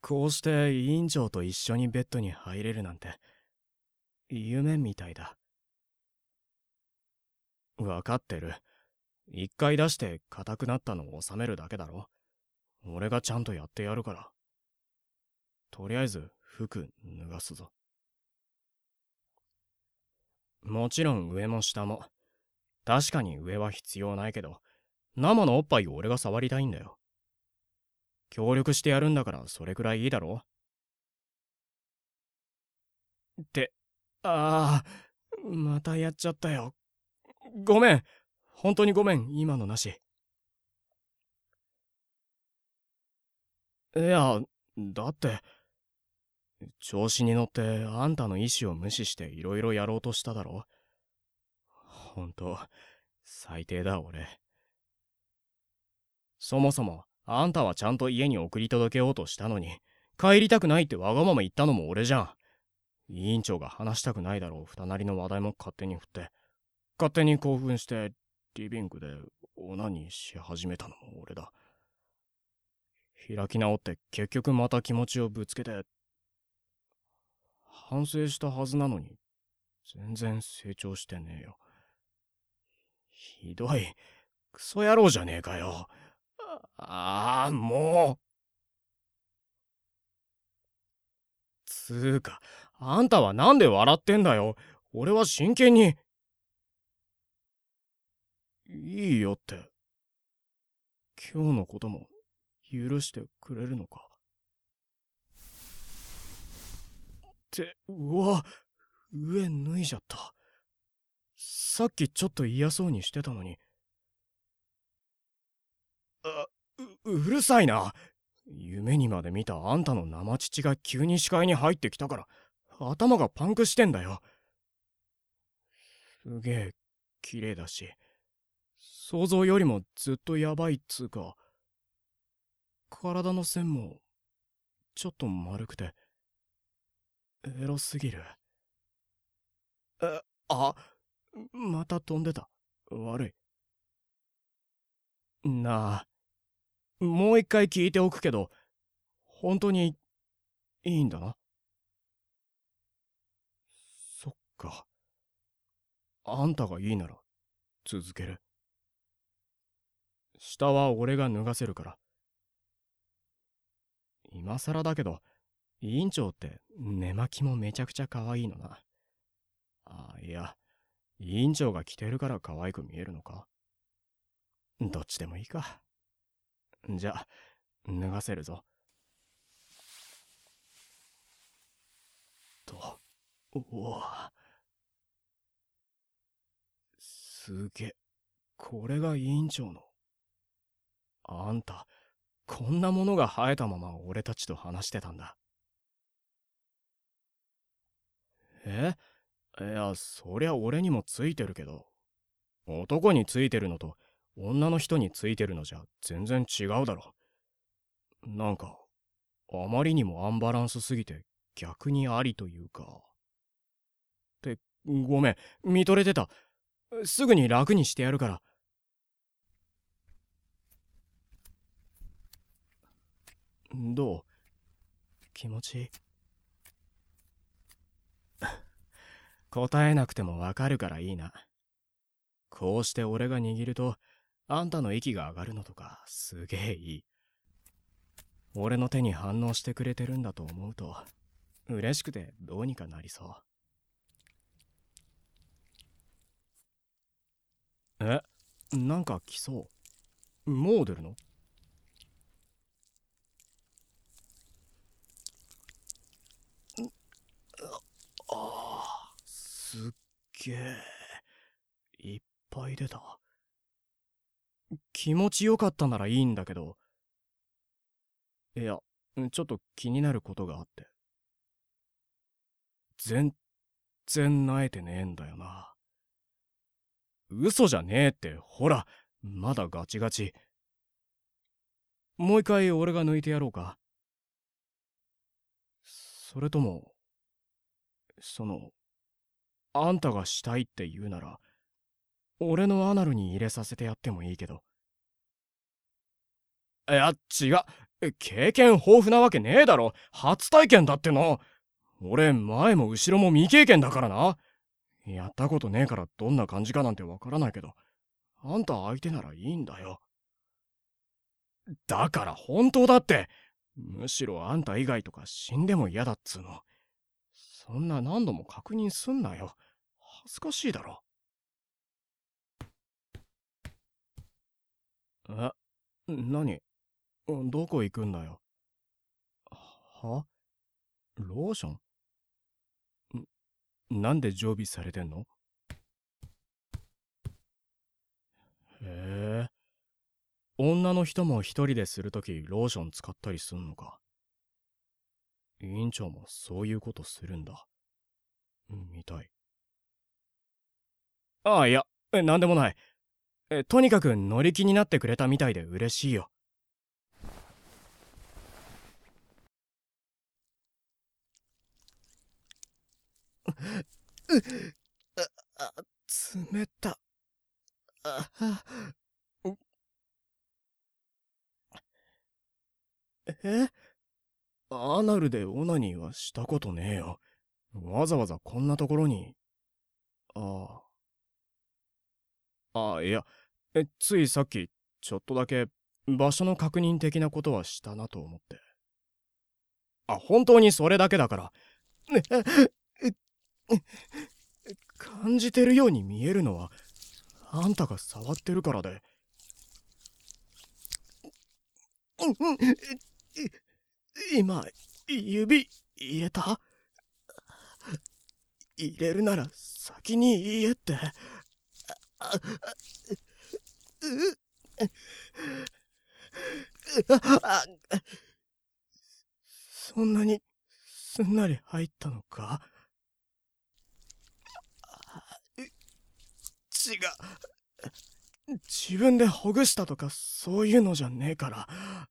こうして委員長と一緒にベッドに入れるなんて夢みたいだ。わかってる。一回出して硬くなったのを収めるだけだろ。俺がちゃんとやってやるから。とりあえず服脱がすぞ。もちろん上も下も。確かに上は必要ないけど、生のおっぱいを俺が触りたいんだよ。協力してやるんだからそれくらいいいだろ。って、ああ、またやっちゃったよ。ごめん。本当にごめん、今のなし。いや、だって、調子に乗ってあんたの意思を無視していろいろやろうとしただろ。ほんと、最低だ俺。そもそも、あんたはちゃんと家に送り届けようとしたのに、帰りたくないってわがまま言ったのも俺じゃん。委員長が話したくないだろう二なりの話題も勝手に振って、勝手に興奮してリビングでオナニーし始めたのも俺だ。開き直って結局また気持ちをぶつけて、反省したはずなのに全然成長してねえよ。ひどいクソ野郎じゃねえかよ。ああ、もう。つーか、あんたはなんで笑ってんだよ。俺は真剣に。いいよって。今日のことも許してくれるのか。って、うわ、上脱いじゃった。さっきちょっと嫌そうにしてたのに。あ、うるさいな。夢にまで見たあんたの生乳が急に視界に入ってきたから頭がパンクしてんだよ。すげえ綺麗だし、想像よりもずっとヤバいっつうか、体の線もちょっと丸くてエロすぎる。あ、また飛んでた。悪い。なあ、もう一回聞いておくけど、本当にいいんだな。そっか。あんたがいいなら続ける。下は俺が脱がせるから。今更だけど、委員長って寝巻きもめちゃくちゃ可愛いのな。あ、いや、委員長が着てるから可愛く見えるのか。どっちでもいいか。じゃあ、脱がせるぞ。と、おお、すげえ。これが委員長の。あんた、こんなものが生えたまま俺たちと話してたんだ。え、いや、そりゃ俺にもついてるけど、男についてるのと女の人についてるのじゃ全然違うだろ。なんか、あまりにもアンバランスすぎて逆にありというか。って、ごめん、見とれてた。すぐに楽にしてやるから。どう？気持ちいい？答えなくてもわかるからいいな。こうして俺が握ると、あんたの息が上がるのとかすげえいい。俺の手に反応してくれてるんだと思うと、嬉しくてどうにかなりそう。なんか来そう。もう出るの？ああ、すっげえ。いっぱい出た。気持ちよかったならいいんだけど。いや、ちょっと気になることがあって。全然萎えてねえんだよな。嘘じゃねえって、ほら、まだガチガチ。もう一回俺が抜いてやろうか。それとも、あんたがしたいって言うなら、俺のアナルに入れさせてやってもいいけど。いや、違う。 経験豊富なわけねえだろ。初体験だっての。俺、前も後ろも未経験だからな。やったことねえからどんな感じかなんてわからないけど、あんた相手ならいいんだよ。だから本当だって。むしろあんた以外とか死んでも嫌だっつうの。そんな何度も確認すんなよ。恥ずかしいだろ。え、何？どこ行くんだよ。は？ローション？なんで常備されてんの？へえ。女の人も一人でするときローション使ったりすんのか。委員長もそういうことするんだ。みたい。ああ、いや、なんでもない。とにかく乗り気になってくれたみたいで嬉しいよ。冷た。え？アナルでオナニーはしたことねえよ。わざわざこんなところに。ああ。いや、ついさっき、ちょっとだけ、場所の確認的なことはしたなと思って。本当にそれだけだから。感じてるように見えるのは、あんたが触ってるからで。今、指入れた？入れるなら先に言えって。そんなにすんなり入ったのか？違う。自分でほぐしたとかそういうのじゃねえから。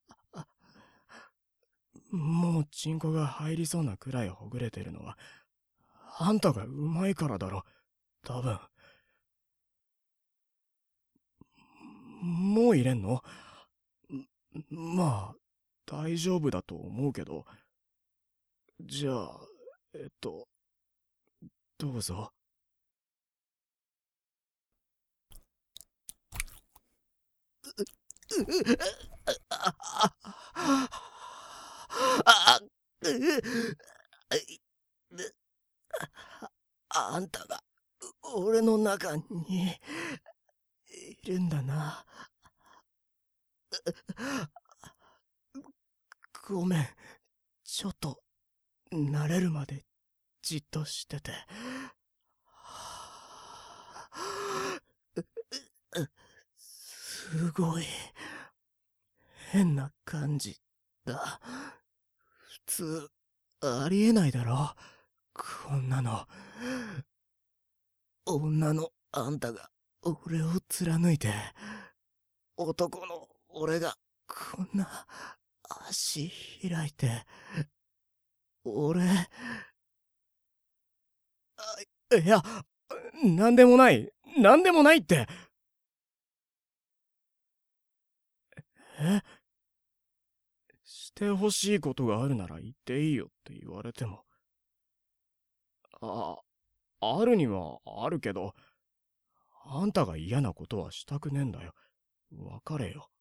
もうチンコが入りそうなくらいほぐれてるのはあんたがうまいからだろ。多分。もう入れんの？まあ大丈夫だと思うけど。じゃあどうぞ。あんたが俺の中にいるんだな。ごめん。ちょっと慣れるまでじっとしてて。すごい変な感じだ。普通ありえないだろ、こんなの。女のあんたが俺を貫いて、男の俺がこんな足開いて、俺、いや、なんでもない、なんでもないって。え？してほしいことがあるなら言っていいよって言われても。あ、あるにはあるけど、あんたが嫌なことはしたくねえんだよ。別れよ。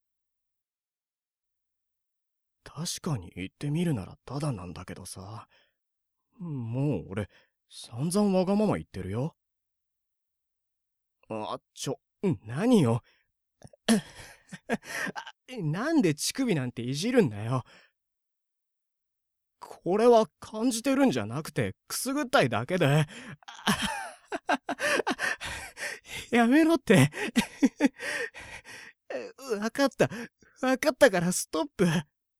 確かに言ってみるならただなんだけどさ。もう俺、散々わがまま言ってるよ。何よ。なんで乳首なんていじるんだよ。これは感じてるんじゃなくて、くすぐったいだけで。やめろって。わかった。わかったからストップ。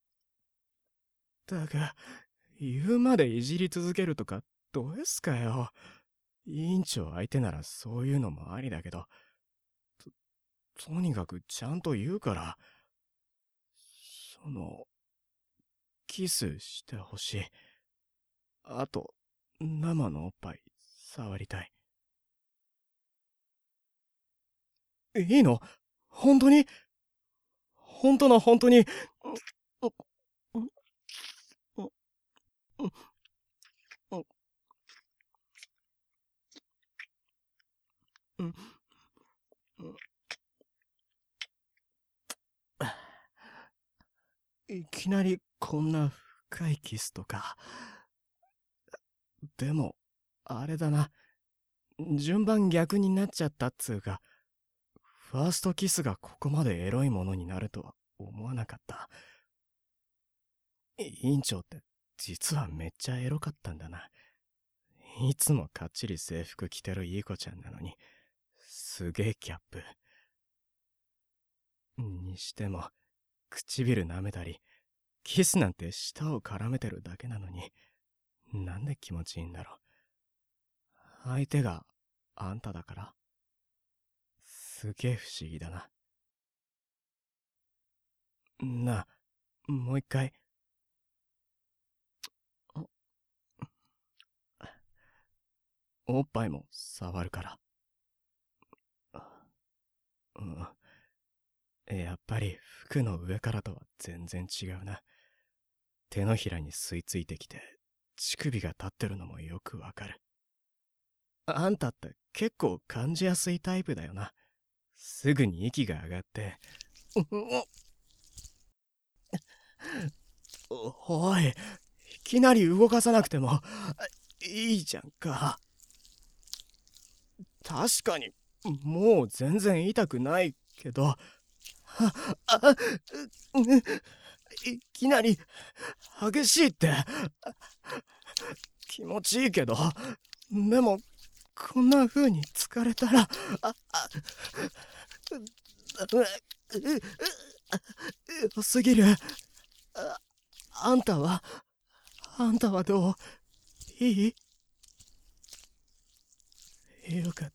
だが、言うまでいじり続けるとか、どうですかよ。委員長相手ならそういうのもありだけど、とにかくちゃんと言うから、その、キスしてほしい。あと、生のおっぱい、触りたい。いいの？本当に？本当の本当に。 うんいきなりこんな深いキスとか。でも、あれだな。順番逆になっちゃったっつうか、ファーストキスがここまでエロいものになるとは思わなかった。委員長って実はめっちゃエロかったんだな。いつもかっちり制服着てるいい子ちゃんなのに、すげえギャップ。にしても、唇舐めたり、キスなんて舌を絡めてるだけなのに、なんで気持ちいいんだろう。相手があんただから。すげえ不思議だな。なあ、もう一回。おっぱいも触るから。うん。やっぱり服の上からとは全然違うな。手のひらに吸い付いてきて、乳首が立ってるのもよくわかる。あんたって結構感じやすいタイプだよな。すぐに息が上がって。おい、いきなり動かさなくてもいいじゃんか。確かに、もう全然痛くないけど、いきなり激しいって気持ちいいけど、でもこんな風に疲れたら、良すぎる。あんたはどう？いい？よかった。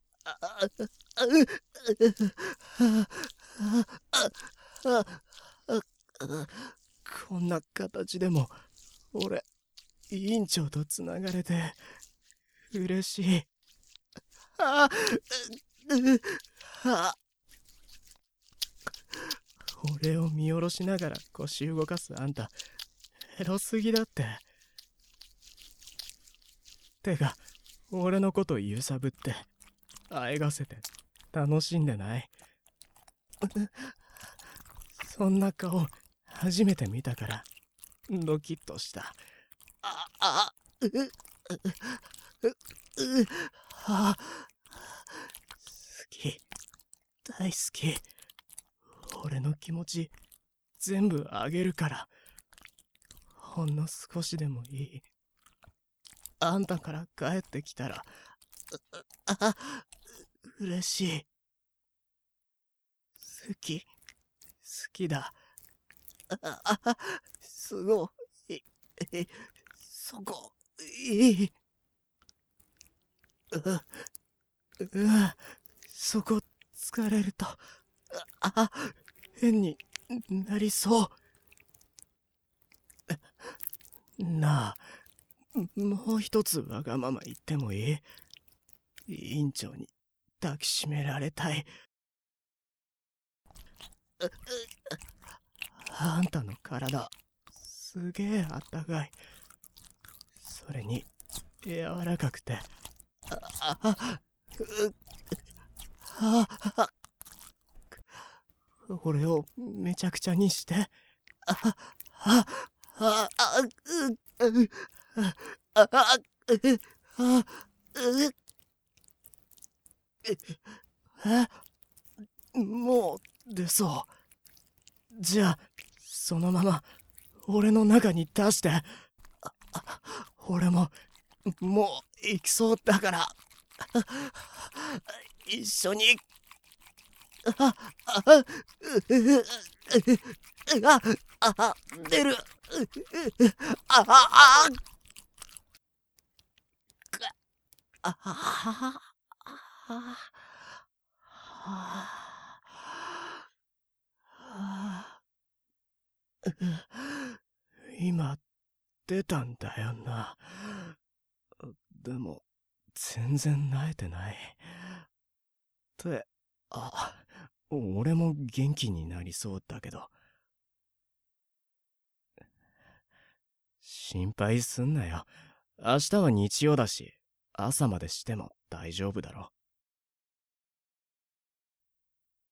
こんな形でも俺委員長とつながれて嬉しい。ああ俺を見下ろしながら腰動かすあんたエロすぎだって。てか俺のこと揺さぶってあえがせて楽しんでない？そんな顔初めて見たからドキッとした。ああううううあ好き、大好き。俺の気持ち全部あげるから。ほんの少しでもいい。あんたから帰ってきたら嬉しい。好き、好きだ。すごい、そこ、いい。そこ疲れると、変になりそう。なあ、もう一つわがまま言ってもいい？委員長に抱きしめられたい。あんたの体、すげえあったかい。それに、柔らかくて、俺をめちゃくちゃにして、もう出そう。じゃあそのまま俺の中に出して。俺ももう行きそうだから一緒に。出る。ああああ今出たんだよな。でも全然慣れてない。って俺も元気になりそうだけど。心配すんなよ。明日は日曜だし朝までしても大丈夫だろ。